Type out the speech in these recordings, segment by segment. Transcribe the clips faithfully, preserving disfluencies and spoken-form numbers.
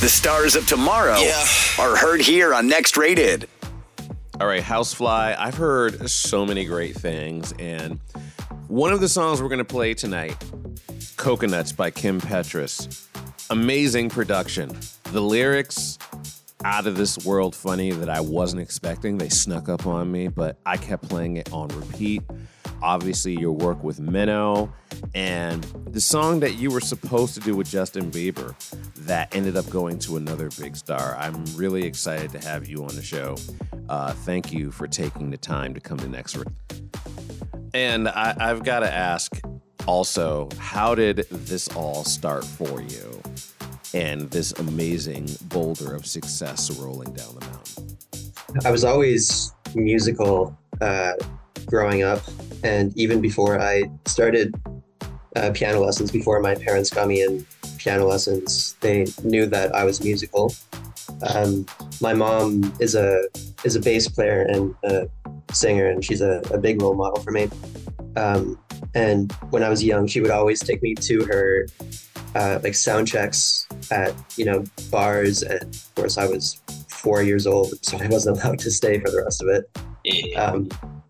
The stars of tomorrow Yeah. are heard here on Next Rated. All right, Housefly. I've heard so many great things, and one of the songs we're going to play tonight, Coconuts by Kim Petras. Amazing production. The lyrics, out of this world funny that I wasn't expecting. They snuck up on me, but I kept playing it on repeat. Obviously, your work with Minnow, and the song that you were supposed to do with Justin Bieber that ended up going to another big star. I'm really excited to have you on the show. Uh, thank you for taking the time to come to Next Rated. And I, I've got to ask also, how did this all start for you and this amazing boulder of success rolling down the mountain? I was always musical uh, growing up, and even before I started uh, piano lessons, before my parents got me in piano lessons, they knew that I was musical. Um, my mom is a is a bass player and a singer, and she's a, a big role model for me. Um, and when I was young, she would always take me to her uh, like sound checks at, you know, bars. And of course, I was four years old, so I wasn't allowed to stay for the rest of it. Yeah. Um,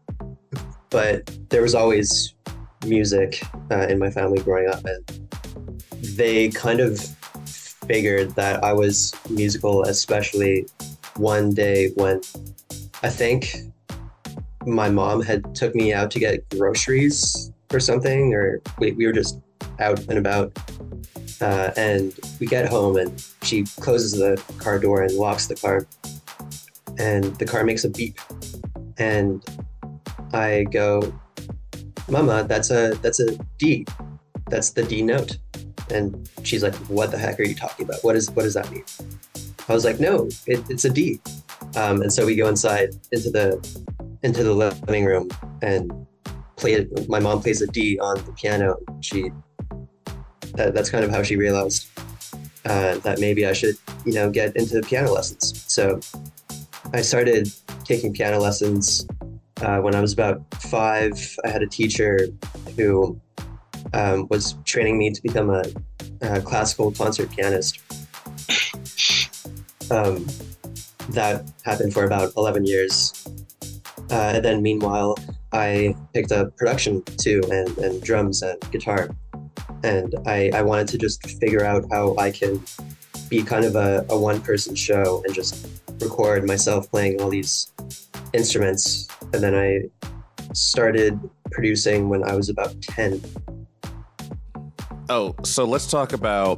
but there was always music uh, in my family growing up, and they kind of figured that I was musical, especially one day when I think my mom had took me out to get groceries or something, or we, we were just out and about. Uh, and we get home and she closes the car door and locks the car, and the car makes a beep. And I go, "Mama, that's a that's a D. That's the D note." And she's like, "What the heck are you talking about? What is what does that mean?" I was like, "No, it, it's a D." Um, and so we go inside into the into the living room and play it. My mom plays a D on the piano. She that, that's kind of how she realized uh, that maybe I should, you know, get into piano lessons. So I started taking piano lessons uh, when I was about five. I had a teacher who um, was training me to become a, a classical concert pianist. Um, that happened for about eleven years. Uh, and then meanwhile, I picked up production too, and, and drums and guitar. And I, I wanted to just figure out how I can be kind of a, a one-person show and just record myself playing all these instruments. And then I started producing when I was about ten. Oh, so let's talk about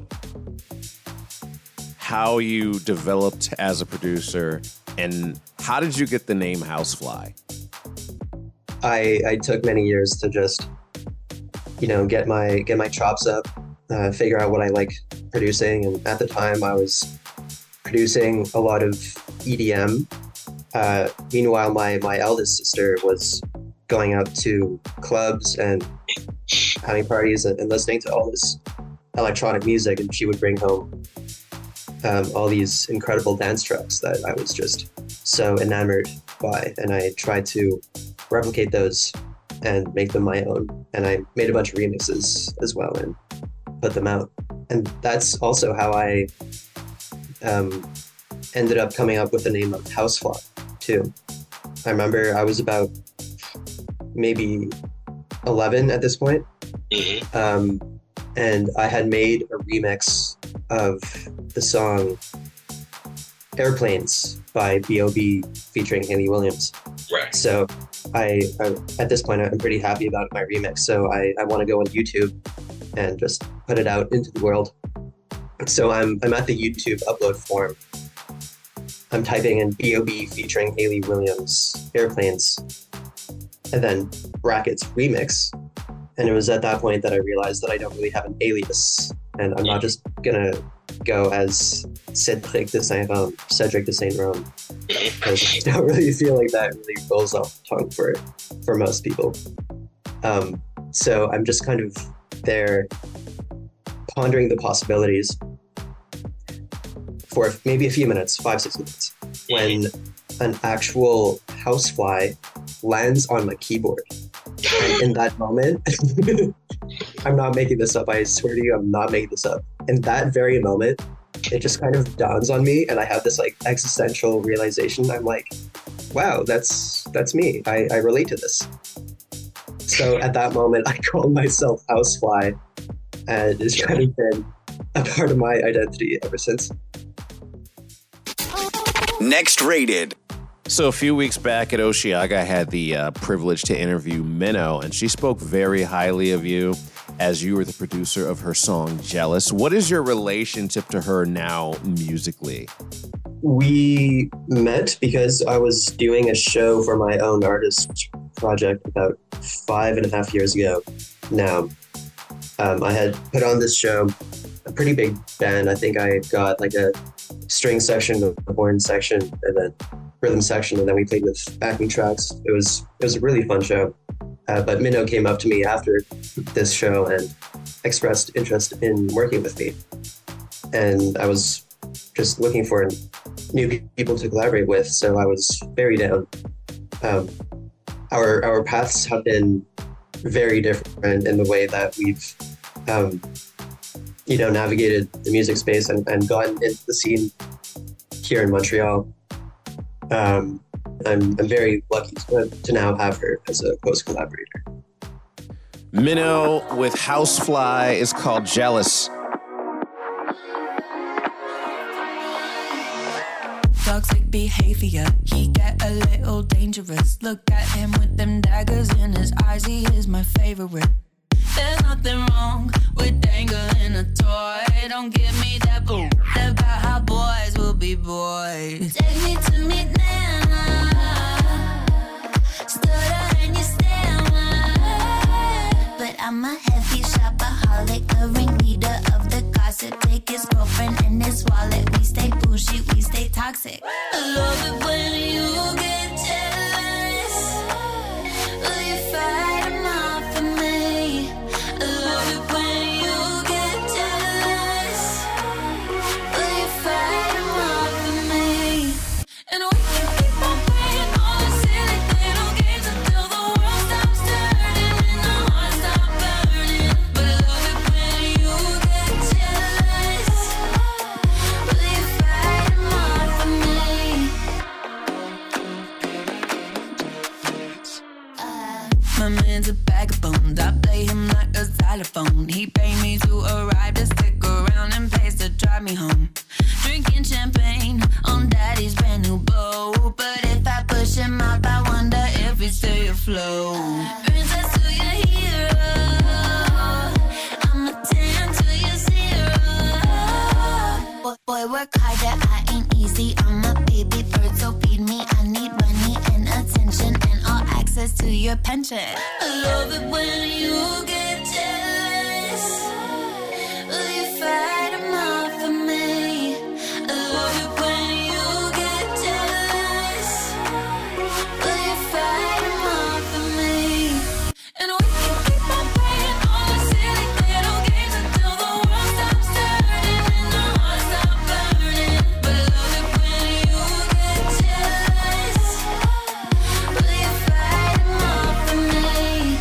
how you developed as a producer, and how did you get the name Housefly? I, I took many years to just, you know, get my get my chops up, uh, figure out what I like producing. And at the time, I was producing a lot of E D M. Uh, meanwhile, my my eldest sister was going out to clubs and having parties and, and listening to all this electronic music, and she would bring home um, all these incredible dance tracks that I was just so enamored by, and I tried to replicate those and make them my own. And I made a bunch of remixes as well and put them out. And that's also how I um, ended up coming up with the name of Housefly too. I remember I was about maybe eleven at this point. Mm-hmm. Um, and I had made a remix of the song Airplanes by B O B featuring Hayley Williams. Right. So I, I, at this point, I'm pretty happy about my remix. So I, I want to go on YouTube and just put it out into the world. So I'm, I'm at the YouTube upload form. I'm typing in B O B featuring Hayley Williams, Airplanes, and then brackets remix. And it was at that point that I realized that I don't really have an alias, and I'm not just gonna go as Cedric de Saint-Rome, Cedric de Saint-Rome, because I don't really feel like that really rolls off the tongue for for most people. Um, so I'm just kind of there pondering the possibilities for maybe a few minutes, five, six minutes, when an actual housefly lands on my keyboard. And in that moment, I'm not making this up. I swear to you, I'm not making this up. In that very moment, it just kind of dawns on me, and I have this like existential realization. I'm like, wow, that's that's me. I, I relate to this. So at that moment, I called myself Housefly, and it's kind of been a part of my identity ever since. Next Rated. So a few weeks back at Osheaga, I had the uh, privilege to interview Minnow, and she spoke very highly of you as you were the producer of her song Jealous. What is your relationship to her now musically? We met because I was doing a show for my own artist project about five and a half years ago now. Um, I had put on this show, a pretty big band. I think I got like a string section, a horn section, and then rhythm section, and then we played with backing tracks. It was it was a really fun show. Uh, but Minnow came up to me after this show and expressed interest in working with me. And I was just looking for new people to collaborate with, so I was very down. Um, our our paths have been very different in the way that we've, um, you know, navigated the music space and, and gotten into the scene here in Montreal. Um, I'm, I'm very lucky to, to now have her as a close collaborator. Minnow with Housefly is called Jealous. Toxic behavior, he get a little dangerous. Look at him with them daggers in his eyes, he is my favorite. There's nothing wrong with dangling a toy. Don't give me that boo. About how boys will be boys. Take me to meet Nana. Stutter and you stammer. But I'm a heavy shopaholic, a ringleader of the gossip. Take his girlfriend and his wallet. We stay bougie, we stay toxic. I love it when you get jealous. Will you fight him off for me? I love it when you get jealous. Will you fight him off for me? And we can keep on playing all the silly little games until the world stops turning and the heart stops burning. But I love it when you get jealous. Will you fight him off for me? Uh, my man's a bag of bones. I play him like a xylophone. He paid me to arrive to stick around and pays to drive me home. Drinking champagne on daddy's brand new boat. But if I push him out, I wonder if he'd stay afloat. Princess to your hero, I'm a ten to your zero. Boy, boy, work harder, I ain't easy. I'm a baby bird, so feed me. I need money and attention and all access to your pension. I love it when you get jealous. Will you fight him off for me? I love it when you get jealous. Will you fight him off for me? And we can keep on playing all the silly little games until the world stops turning and the heart stops burning. But I love it when you get jealous. Will you fight him off for me?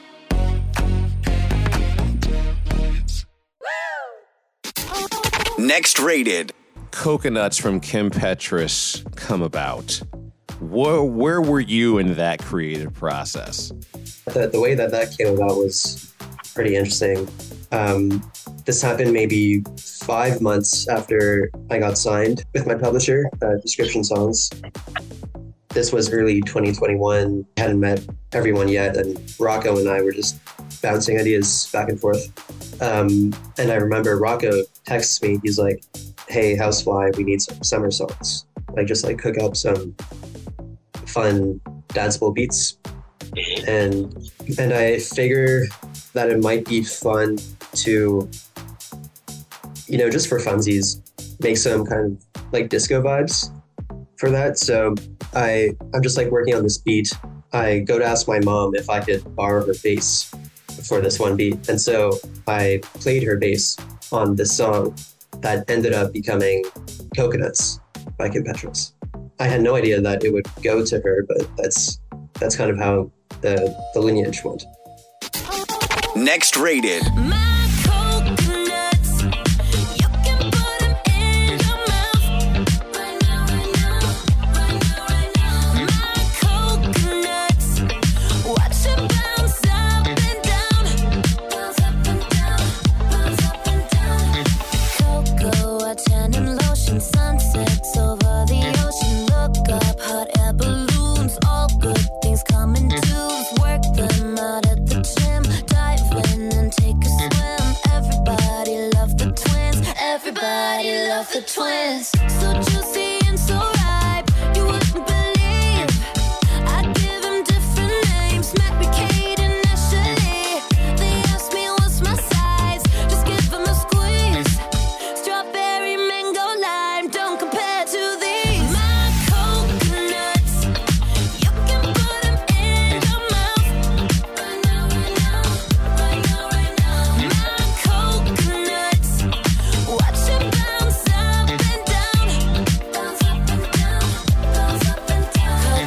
Next Rated. Coconuts from Kim Petras come about. Where, where were you in that creative process? The, the way that that came about was pretty interesting. Um, this happened maybe five months after I got signed with my publisher, uh, Description Songs. This was early twenty twenty-one. I hadn't met everyone yet, and Rocco and I were just bouncing ideas back and forth. Um, and I remember Rocco texts me. He's like, "Hey, Housefly, we need some summer songs. Like, just like cook up some fun danceable beats." And and I figure that it might be fun to, you know, just for funsies, make some kind of like disco vibes for that. So I I'm just like working on this beat. I go to ask my mom if I could borrow her bass for this one beat. And so I played her bass on this song that ended up becoming Coconuts by Kim Petras. I had no idea that it would go to her, but that's that's kind of how the, the lineage went. Next Rated. My coconuts, you can put them we love the twins. So juicy and so ripe, you wouldn't believe. I give them different names, Matt, Kate, and Ashley. They ask me what's my size, just give them a squeeze. Strawberry, mango, lime, don't compare to these. My coconuts, you can put them in your mouth. Right now, right now, right now, right now. My coconuts, watch it bounce up and down, bounce up and down, bounce up and down.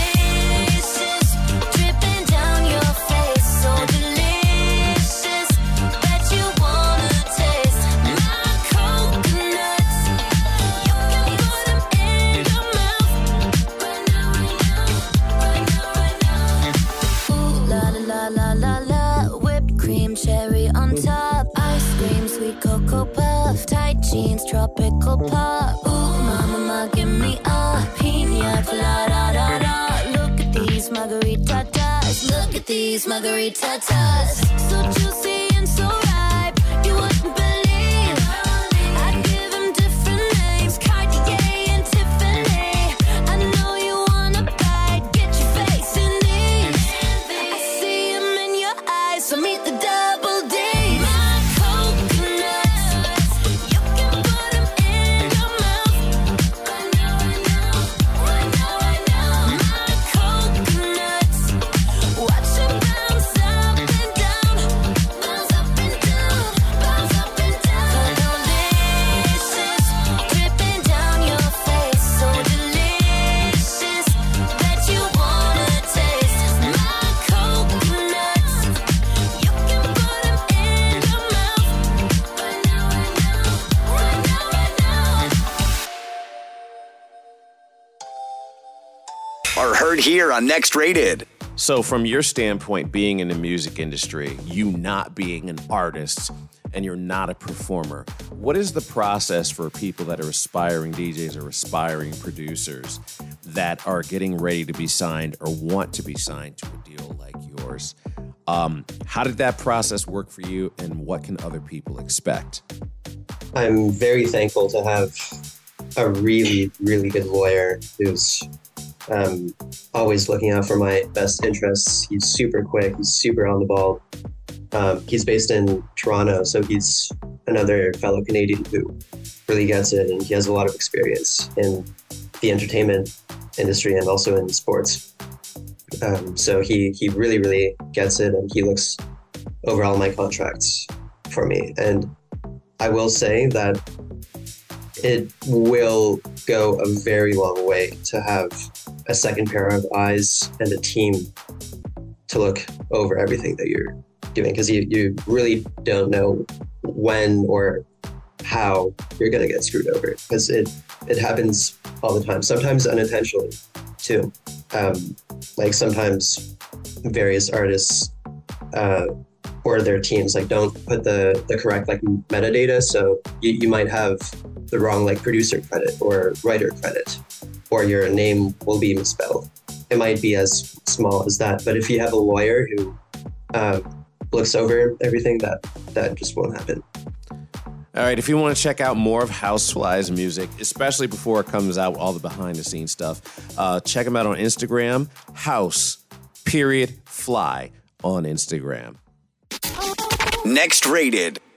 Delicious, dripping down your face, so delicious that you wanna taste. My coconuts, you can put them in your mouth. Right now, right now, right now, right now. Ooh la la la la la la, whipped cream, cherry on top, ice cream, sweet cocoa puff, tight jeans, tropical pop. Ooh mama, ma, give me a pina colada, da da. Look at these margarita-tas, look at these margarita-tas. So juicy and so ripe, you wouldn't believe. I give them different names, Cartier and Tiffany. I know you wanna bite, get your face in these. I see 'em in your eyes, so meet the double D. My coconuts, you can put 'em in your mouth. Right now, right now, right now, right now. My coconuts, watch it bounce up and down, bounce up and down, bounce up and down. Delicious, dripping down your face, so delicious that you wanna taste. My coconuts, you can put 'em in your mouth. Right now, right now, right now, right now. Are heard here on Next Rated. So, from your standpoint, being in the music industry, you not being an artist, and you're not a performer, what is the process for people that are aspiring D Js or aspiring producers that are getting ready to be signed or want to be signed to a deal like yours? Um, how did that process work for you, and what can other people expect? I'm very thankful to have a really, really good lawyer who's um, always looking out for my best interests. He's super quick. He's super on the ball. Um, he's based in Toronto, so he's another fellow Canadian who really gets it, and he has a lot of experience in the entertainment industry and also in sports. Um, so he he really, really gets it, and he looks over all my contracts for me. And I will say that it will go a very long way to have a second pair of eyes and a team to look over everything that you're doing, because you, you really don't know when or how you're going to get screwed over, because it, it happens all the time, sometimes unintentionally too. Um, like sometimes various artists uh, or their teams like don't put the, the correct like metadata, so you, you might have the wrong like producer credit or writer credit, or your name will be misspelled. It might be as small as that, but if you have a lawyer who uh, looks over everything, that that just won't happen. All right, if you want to check out more of Housefly's music, especially before it comes out, all the behind-the-scenes stuff, uh, check him out on Instagram, House, period, Fly on Instagram. Next Rated.